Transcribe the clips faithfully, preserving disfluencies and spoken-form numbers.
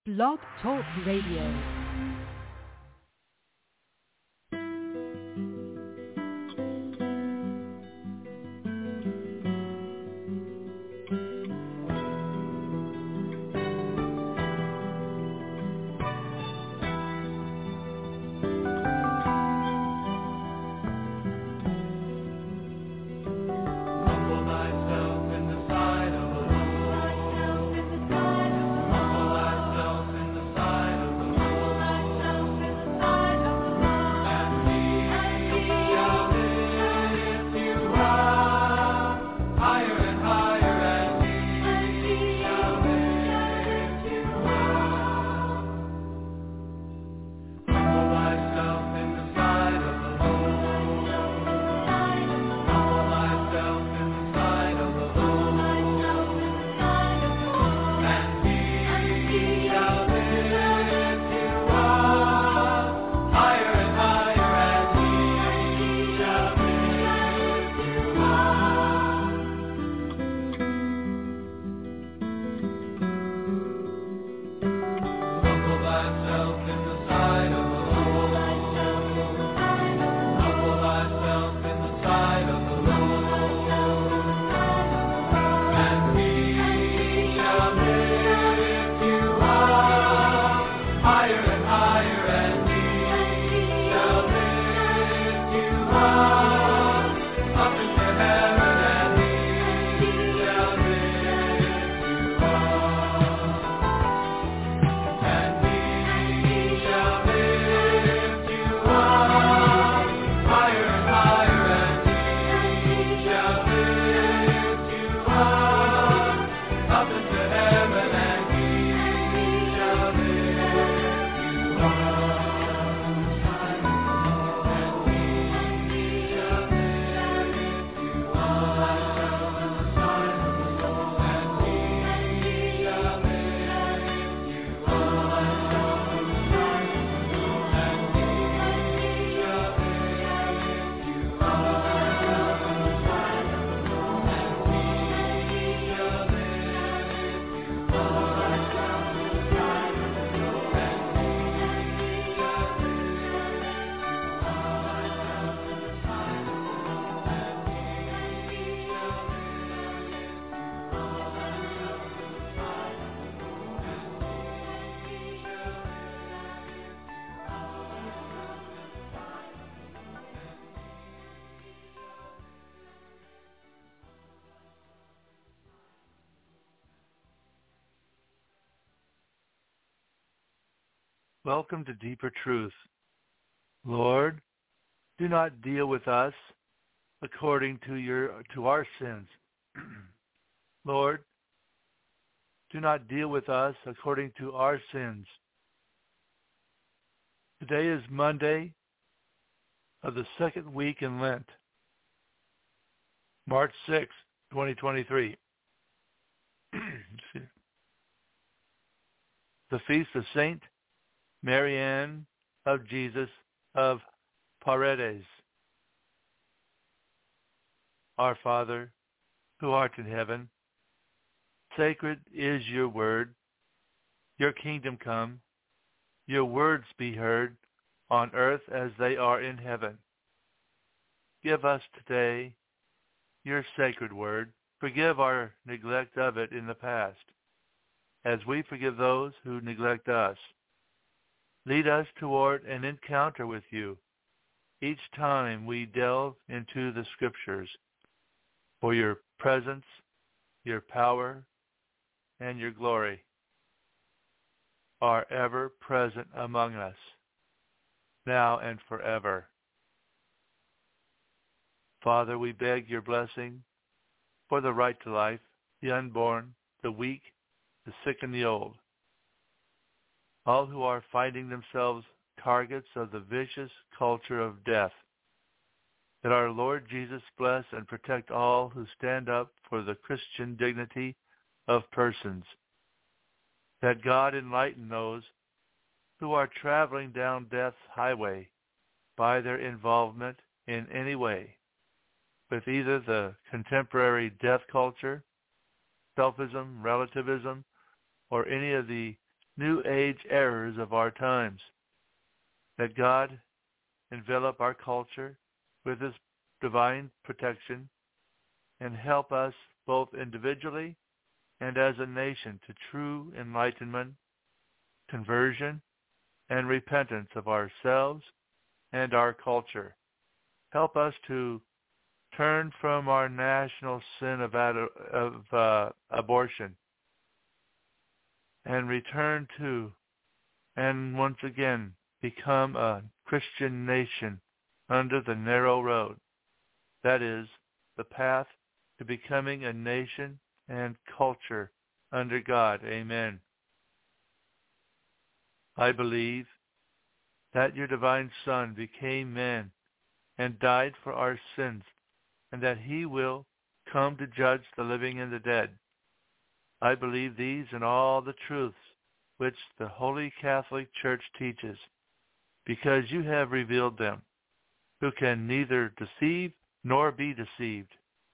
Blog Talk Radio. Welcome to Deeper Truth. Lord, do not deal with us according to your to our sins. Lord, do not deal with us according to our sins. Today is Monday of the second week in Lent, March sixth, twenty twenty-three. The feast of Saint Marianne of Jesus of Paredes. Our Father, who art in heaven, sacred is your word. Your kingdom come, your words be heard on earth as they are in heaven. Give us today your sacred word. Forgive our neglect of it in the past, as we forgive those who neglect us. Lead us toward an encounter with you each time we delve into the Scriptures, for your presence, your power, and your glory are ever present among us, now and forever. Father, we beg your blessing for the right to life, the unborn, the weak, the sick, and the old, all who are finding themselves targets of the vicious culture of death. That our Lord Jesus bless and protect all who stand up for the Christian dignity of persons. That God enlighten those who are traveling down death's highway by their involvement in any way with either the contemporary death culture, selfism, relativism, or any of the new age errors of our times. That God envelop our culture with his divine protection and help us both individually and as a nation to true enlightenment, conversion, and repentance of ourselves and our culture. Help us to turn from our national sin of, ad- of uh, abortion and return to, and once again, become a Christian nation under the narrow road. That is, the path to becoming a nation and culture under God. Amen. I believe that your divine Son became man and died for our sins, and that he will come to judge the living and the dead. I believe these and all the truths which the Holy Catholic Church teaches, because you have revealed them, who can neither deceive nor be deceived.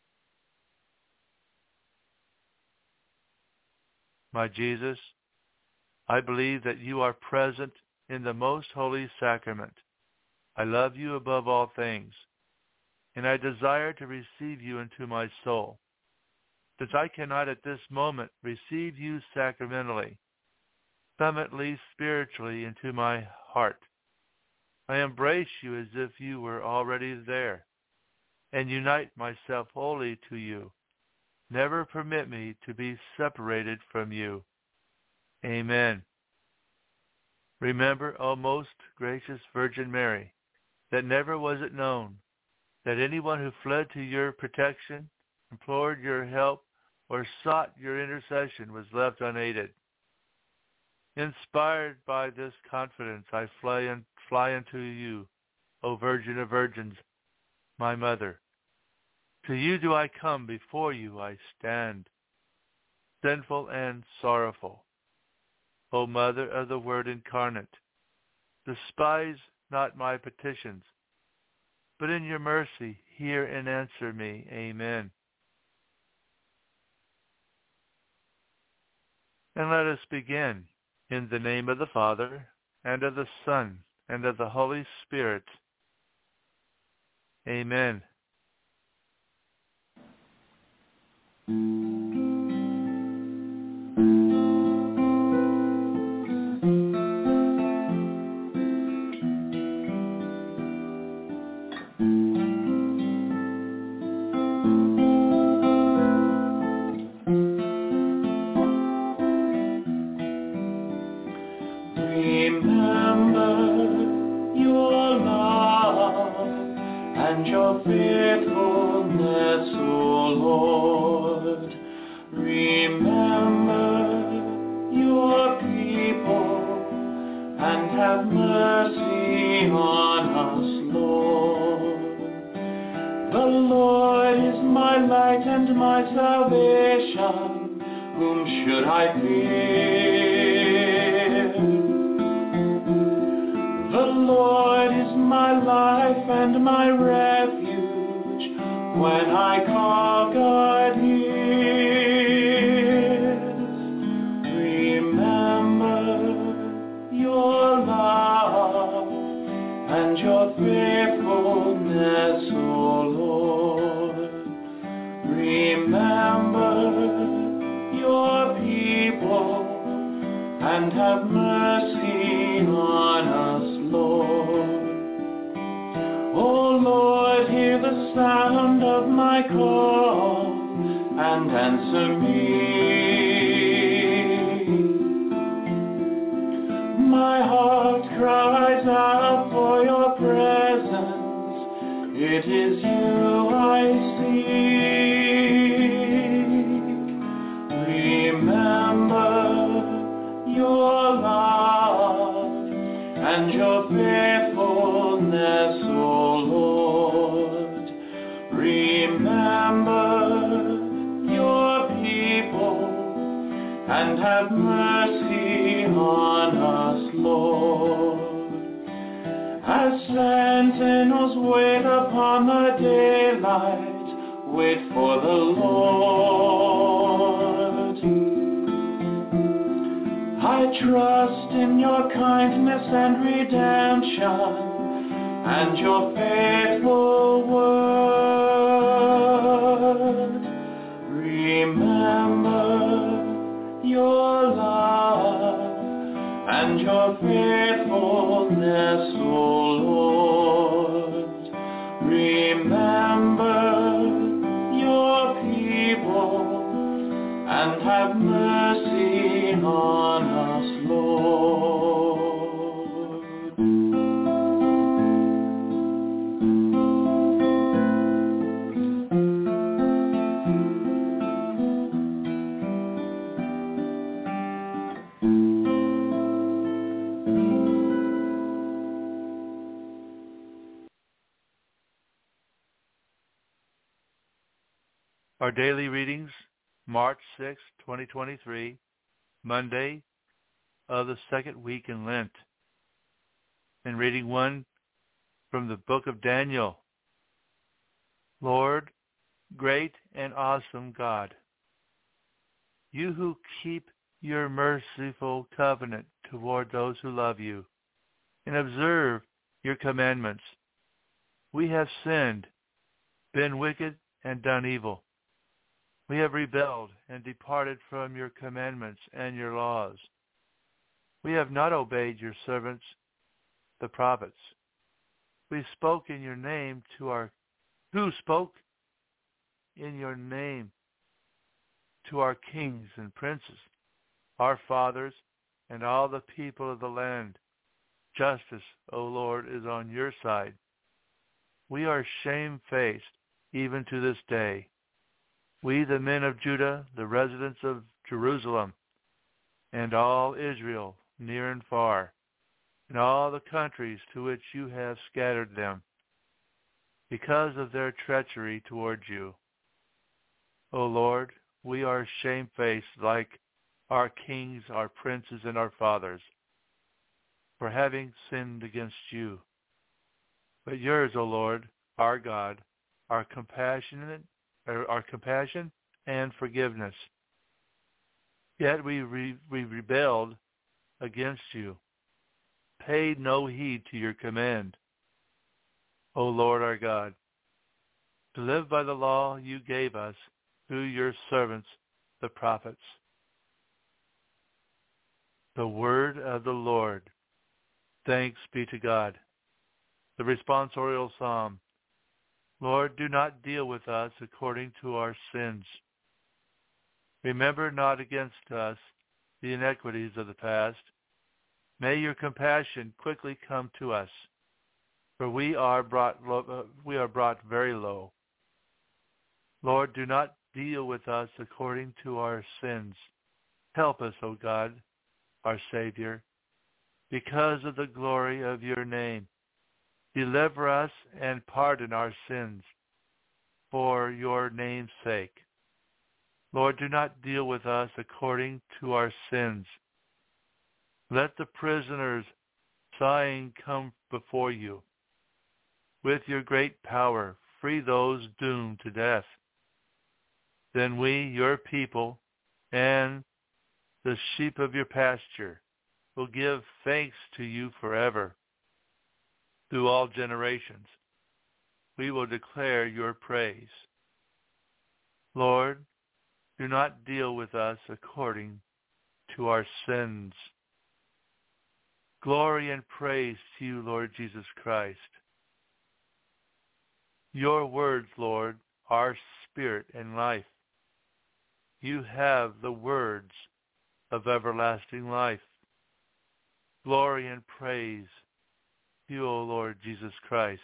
My Jesus, I believe that you are present in the most holy sacrament. I love you above all things, and I desire to receive you into my soul. Since I cannot at this moment receive you sacramentally, come at least spiritually into my heart. I embrace you as if you were already there, and unite myself wholly to you. Never permit me to be separated from you. Amen. Remember, O most gracious Virgin Mary, that never was it known that anyone who fled to your protection, implored your help, or sought your intercession was left unaided. Inspired by this confidence, I fly, in, fly unto you, O Virgin of Virgins, my Mother. To you do I come, before you I stand, sinful and sorrowful. O Mother of the Word incarnate, despise not my petitions, but in your mercy hear and answer me. Amen. And let us begin. In the name of the Father, and of the Son, and of the Holy Spirit. Amen. I trust in your kindness and redemption and your faithful word. Remember your love and your faithfulness, O Lord. Remember your people and have mercy on us, Lord. Our daily readings, March sixth, twenty twenty-three, Monday of the second week in Lent. And reading one from the book of Daniel. Lord, great and awesome God, you who keep your merciful covenant toward those who love you and observe your commandments, we have sinned, been wicked, and done evil. We have rebelled and departed from your commandments and your laws. We have not obeyed your servants, the prophets. We spoke in your name to our, who spoke in your name to our kings and princes, our fathers, and all the people of the land. Justice, O Lord, is on your side. We are shamefaced even to this day. We, the men of Judah, the residents of Jerusalem, and all Israel, near and far, and all the countries to which you have scattered them, because of their treachery towards you. O Lord, we are shamefaced like our kings, our princes, and our fathers, for having sinned against you. But yours, O Lord, our God, are compassionate, our compassion and forgiveness. Yet we, re, we rebelled against you, paid no heed to your command, O Lord our God, to live by the law you gave us through your servants, the prophets. The word of the Lord. Thanks be to God. The responsorial psalm. Lord, do not deal with us according to our sins. Remember not against us the iniquities of the past. May your compassion quickly come to us, for we are brought low, uh, we are brought very low. Lord, do not deal with us according to our sins. Help us, O God, our Savior, because of the glory of your name. Deliver us and pardon our sins for your name's sake. Lord, do not deal with us according to our sins. Let the prisoners sighing come before you. With your great power, free those doomed to death. Then we, your people, and the sheep of your pasture, will give thanks to you forever. Through all generations, we will declare your praise. Lord, do not deal with us according to our sins. Glory and praise to you, Lord Jesus Christ. Your words, Lord, are spirit and life. You have the words of everlasting life. Glory and praise to you, O Lord Jesus Christ.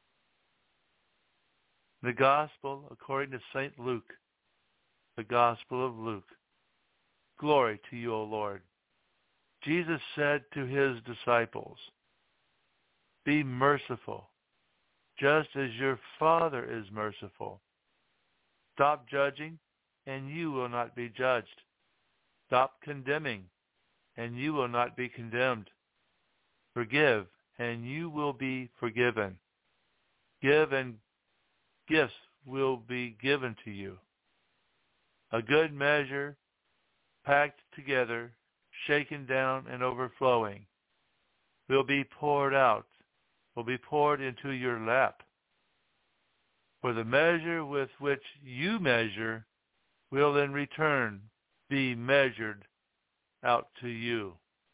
The Gospel according to Saint Luke. The Gospel of Luke. Glory to you, O Lord. Jesus said to his disciples, be merciful, just as your Father is merciful. Stop judging, and you will not be judged. Stop condemning, and you will not be condemned. Forgive, and you will be forgiven. Give, and gifts will be given to you. A good measure, packed together, shaken down and overflowing, will be poured out, will be poured into your lap. For the measure with which you measure will in return be measured out to you.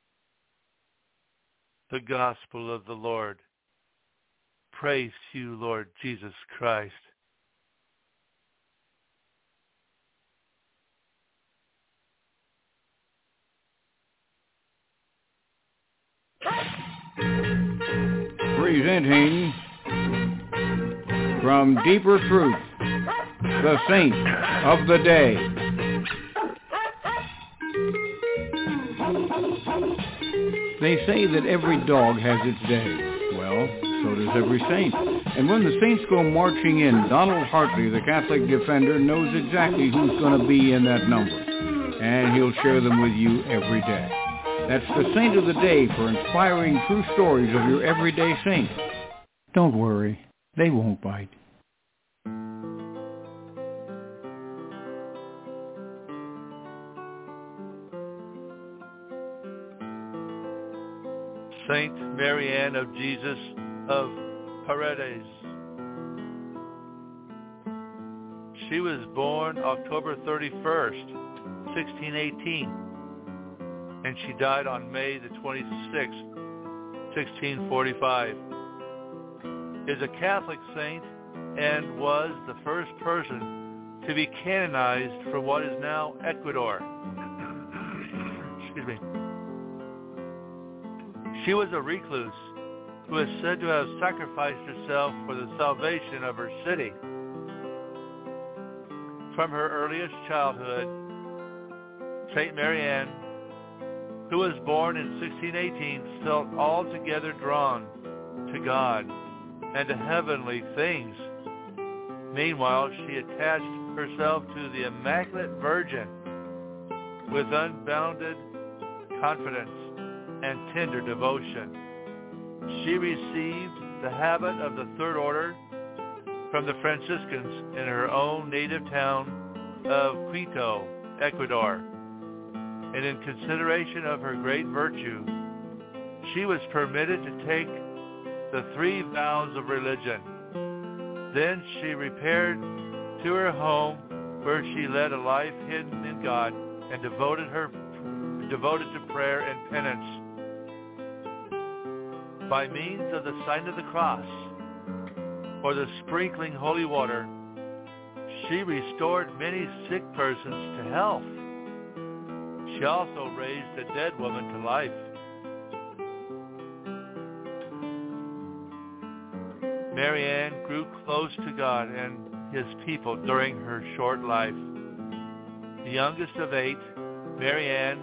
The gospel of the Lord. Praise to you, Lord Jesus Christ. Presenting from Deeper Truth, the Saint of the Day. They say that every dog has its day. Well, so does every saint. And when the saints go marching in, Donald Hartley, the Catholic defender, knows exactly who's going to be in that number. And he'll share them with you every day. That's the Saint of the Day for inspiring true stories of your everyday saint. Don't worry, they won't bite. Saint Mary Ann of Jesus of Paredes. She was born October thirty-first, sixteen eighteen. And she died on May the twenty-sixth, sixteen forty-five. Is a Catholic saint and was the first person to be canonized from what is now Ecuador. Excuse me. She was a recluse who is said to have sacrificed herself for the salvation of her city. From her earliest childhood, Saint Mary Ann, who was born in sixteen eighteen, felt altogether drawn to God and to heavenly things. Meanwhile, she attached herself to the Immaculate Virgin with unbounded confidence and tender devotion. She received the habit of the Third Order from the Franciscans in her own native town of Quito, Ecuador. And in consideration of her great virtue, she was permitted to take the three vows of religion. Then she repaired to her home, where she led a life hidden in God and devoted her devoted to prayer and penance. By means of the sign of the cross, or the sprinkling holy water, she restored many sick persons to health. She also raised a dead woman to life. Mary Ann grew close to God and his people during her short life. The youngest of eight, Mary Ann,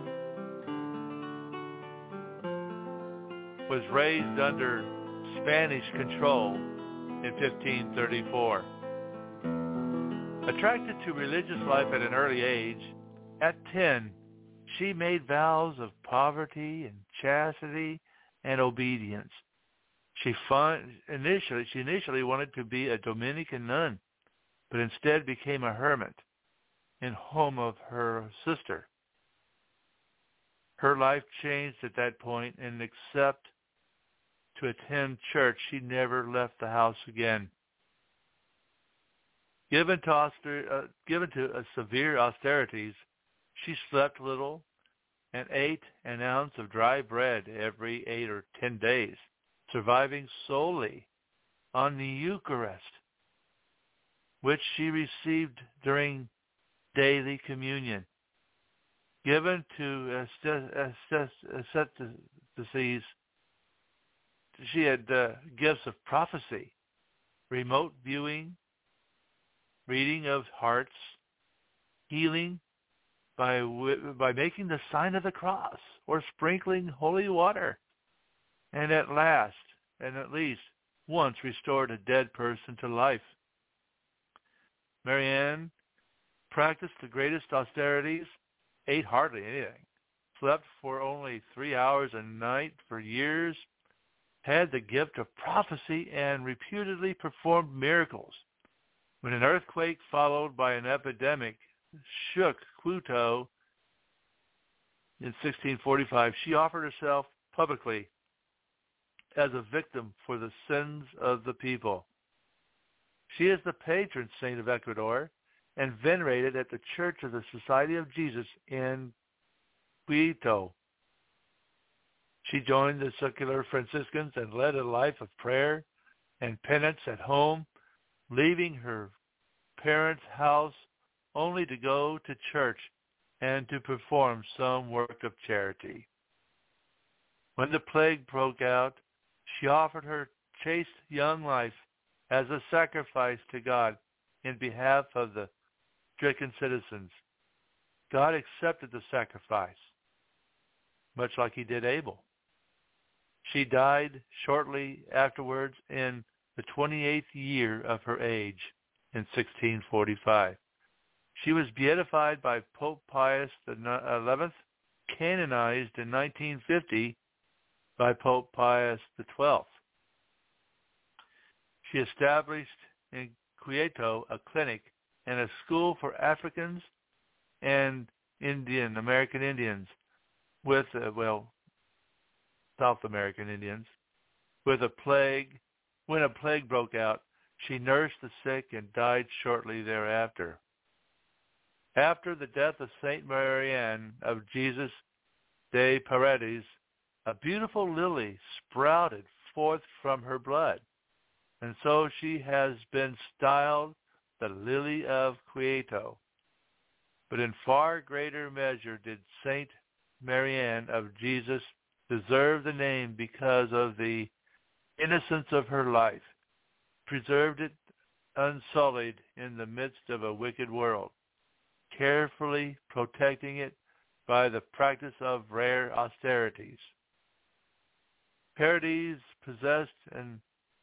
was raised under Spanish control in fifteen thirty-four. Attracted to religious life at an early age, at ten, she made vows of poverty and chastity and obedience. She fun- initially she initially wanted to be a Dominican nun, but instead became a hermit in home of her sister. Her life changed at that point, and except to attend church, she never left the house again. Given to, auster- uh, given to uh, severe austerities, she slept little and ate an ounce of dry bread every eight or ten days, surviving solely on the Eucharist, which she received during daily communion. Given to asceticism, she had uh, gifts of prophecy, remote viewing, reading of hearts, healing by by making the sign of the cross or sprinkling holy water, and at last, and at least once, restored a dead person to life. Mary Ann practiced the greatest austerities, ate hardly anything, slept for only three hours a night for years, had the gift of prophecy, and reputedly performed miracles. When an earthquake followed by an epidemic shook Quito, in sixteen forty-five, she offered herself publicly as a victim for the sins of the people. She is the patron saint of Ecuador and venerated at the Church of the Society of Jesus in Quito. She joined the secular Franciscans and led a life of prayer and penance at home, leaving her parents' house only to go to church and to perform some work of charity. When the plague broke out, she offered her chaste young life as a sacrifice to God in behalf of the stricken citizens. God accepted the sacrifice, much like he did Abel. She died shortly afterwards in the twenty-eighth year of her age in sixteen forty-five. She was beatified by Pope Pius the eleventh, canonized in nineteen fifty by Pope Pius the twelfth. She established in Quito a clinic and a school for Africans and Indian, American Indians with, uh, well, South American Indians, with a plague. When a plague broke out, she nursed the sick and died shortly thereafter. After the death of Saint Marianne of Jesus de Paredes, a beautiful lily sprouted forth from her blood, and so she has been styled the Lily of Quito. But in far greater measure did Saint Marianne of Jesus deserve the name because of the innocence of her life, preserved it unsullied in the midst of a wicked world, carefully protecting it by the practice of rare austerities. Paredes possessed an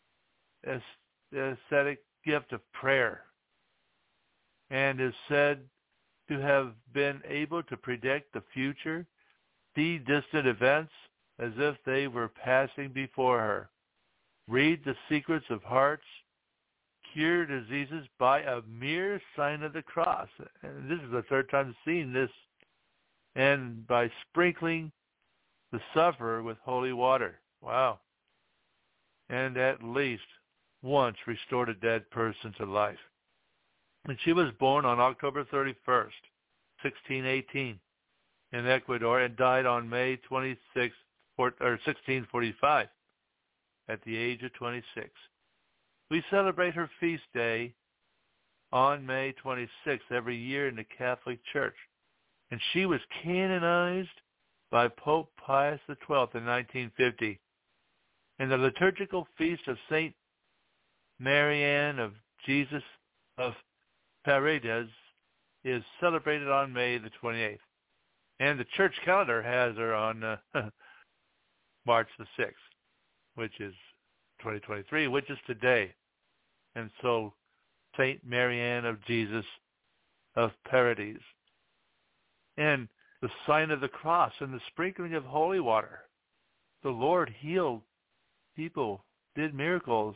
ascetic gift of prayer and is said to have been able to predict the future, see distant events as if they were passing before her, read the secrets of hearts, cure diseases by a mere sign of the cross. And this is the third time seeing this. And by sprinkling the sufferer with holy water. Wow. And at least once restored a dead person to life. And she was born on October thirty-first, sixteen eighteen in Ecuador and died on May twenty-sixth, or sixteen forty-five at the age of twenty-six. We celebrate her feast day on May twenty-sixth every year in the Catholic Church. And she was canonized by Pope Pius the twelfth in nineteen fifty. And the liturgical feast of Saint Marianne of Jesus of Paredes is celebrated on May the twenty-eighth. And the church calendar has her on uh, March the sixth, which is twenty twenty-three, which is today. And so Saint Marianne of Jesus of Paredes. And the sign of the cross and the sprinkling of holy water. The Lord healed people, did miracles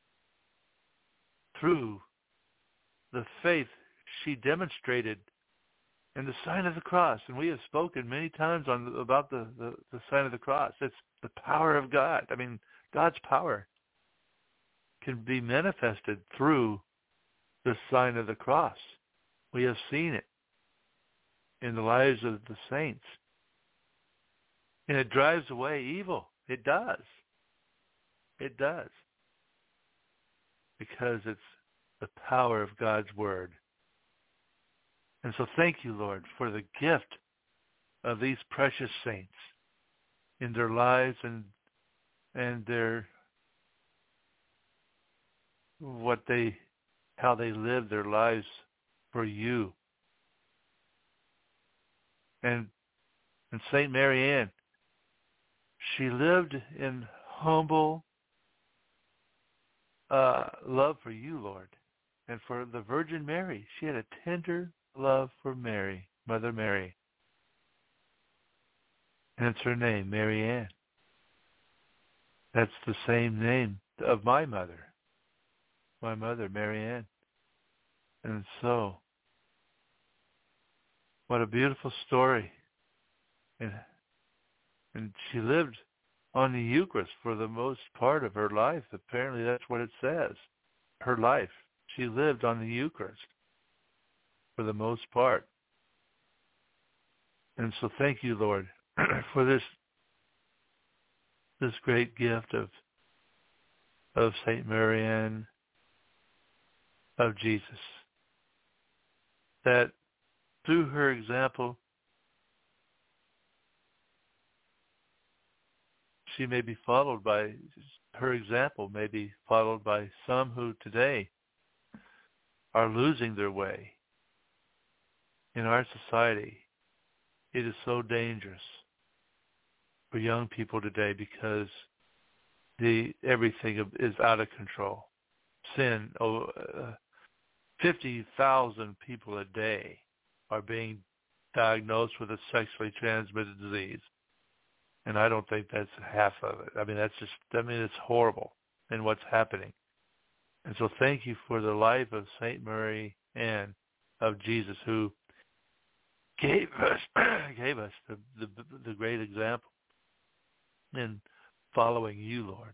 through the faith she demonstrated and the sign of the cross. And we have spoken many times on about the, the, the sign of the cross. It's the power of God. I mean, God's power can be manifested through the sign of the cross. We have seen it in the lives of the saints. And it drives away evil. It does. It does. Because it's the power of God's word. And so thank you, Lord, for the gift of these precious saints in their lives and and their what they how they live their lives for you. And and Saint Marianne, she lived in humble uh, love for you, Lord, and for the Virgin Mary. She had a tender love for Mary, Mother Mary. And it's her name, Marianne. That's the same name of my mother, my mother, Marianne. And so, what a beautiful story And, and she lived on the Eucharist for the most part of her life. Apparently that's what it says. Her life. She lived on the Eucharist for the most part. And so thank you, Lord, for this this great gift of of Saint Marianne of Jesus, that through her example she may be followed by, her example may be followed by some who today are losing their way. In our society, it is so dangerous for young people today because the everything is out of control. Sin, oh, uh, fifty thousand people a day are being diagnosed with a sexually transmitted disease. And I don't think that's half of it. I mean, that's just, I mean, it's horrible in what's happening. And so thank you for the life of Saint Mary Ann of Jesus, who gave us gave us the, the, the great example in following you, Lord.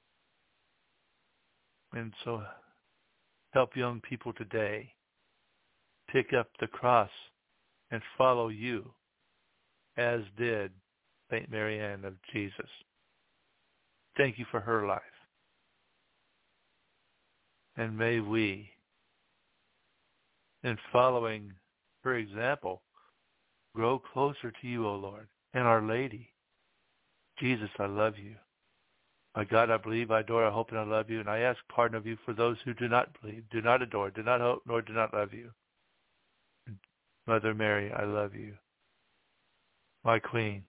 And so help young people today pick up the cross and follow you, as did Saint Mary Ann of Jesus. Thank you for her life. And may we, in following her example, grow closer to you, O Lord, and Our Lady. Jesus, I love you. My God, I believe, I adore, I hope, and I love you. And I ask pardon of you for those who do not believe, do not adore, do not hope, nor do not love you. Mother Mary, I love you. My Queen.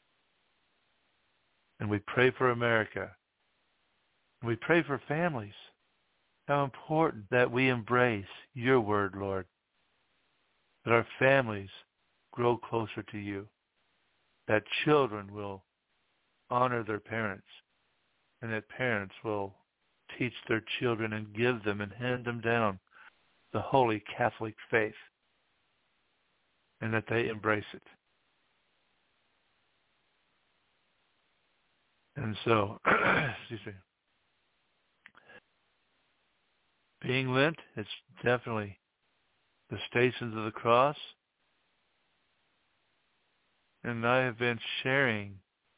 And we pray for America. And we pray for families. How important that we embrace your word, Lord. That our families grow closer to you. That children will honor their parents. And that parents will teach their children and give them and hand them down the holy Catholic faith. And that they embrace it. And so, excuse me, being Lent, it's definitely the Stations of the Cross. And I have been sharing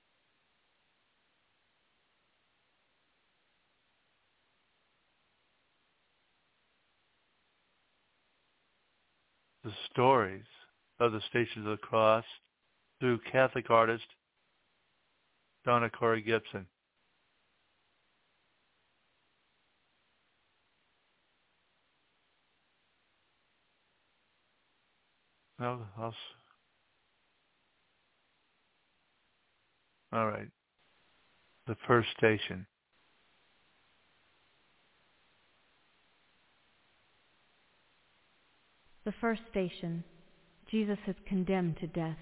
the stories of the Stations of the Cross through Catholic artist Donna Corey Gibson. No, I'll, all right. The first station. The first station. Jesus is condemned to death.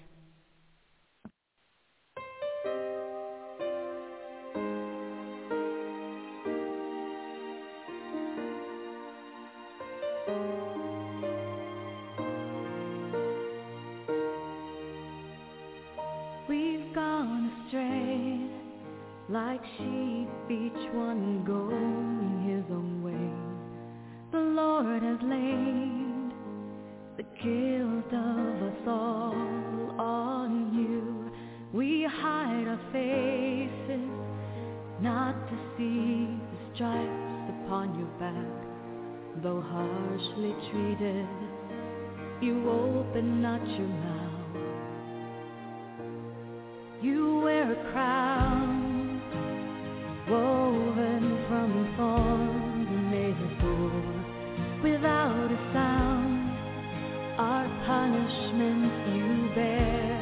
We've gone astray, like sheep, each one going his own way. The Lord has laid the guilt of us all on you. We hide our faces, not to see the stripes upon your back. Though harshly treated, you open not your mouth. You wear a crown woven from thorns you may have bore. Without a sound, our punishment you bear.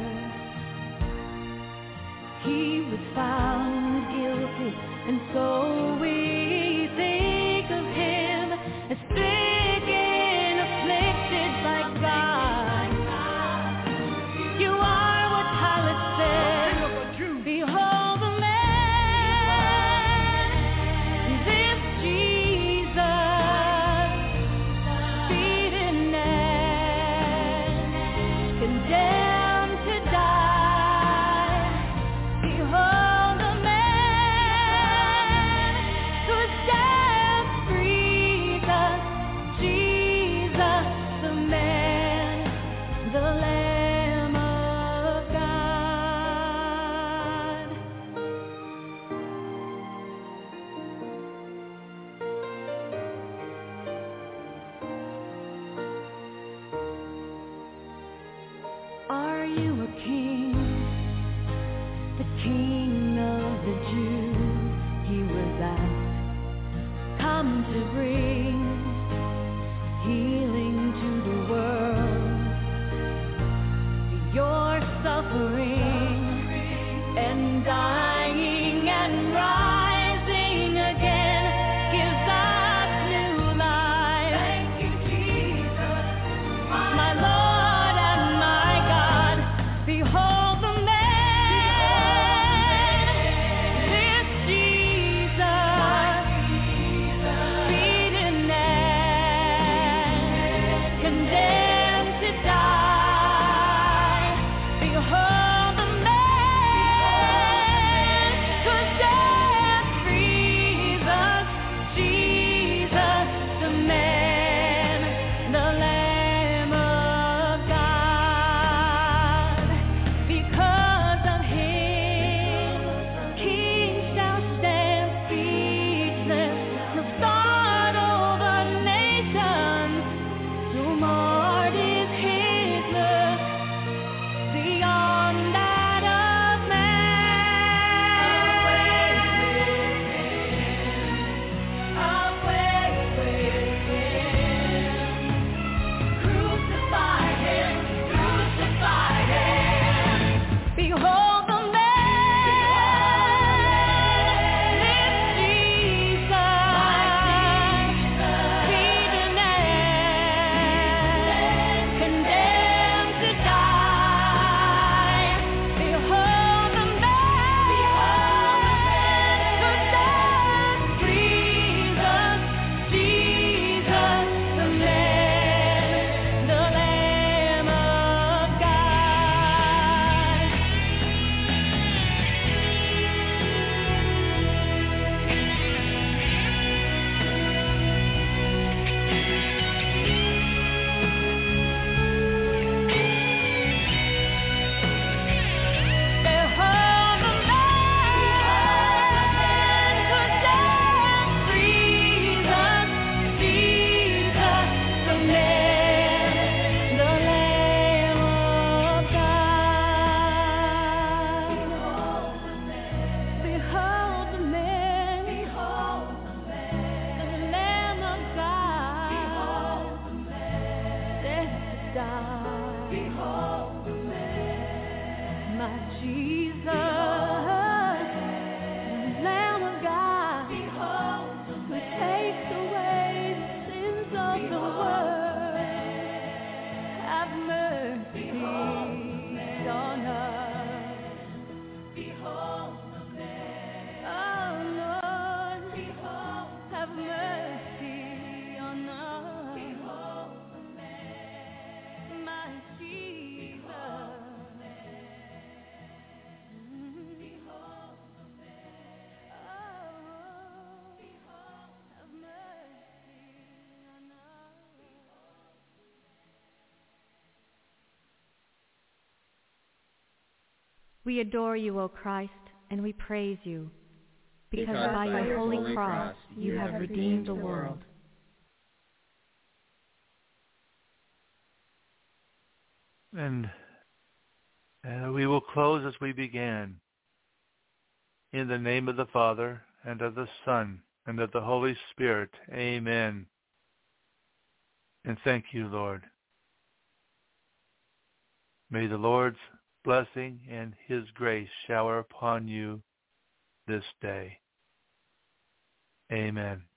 He was found guilty, and so we think of him as stricken, afflicted by God. You are what Pilate said. Behold the man, this Jesus, beaten and condemned to die. We adore you, O Christ, and we praise you, because, Because by your holy cross you have redeemed the world. And uh, we will close as we began. In the name of the Father, and of the Son, and of the Holy Spirit. Amen. And thank you, Lord. May the Lord's blessing and his grace shower upon you this day. Amen.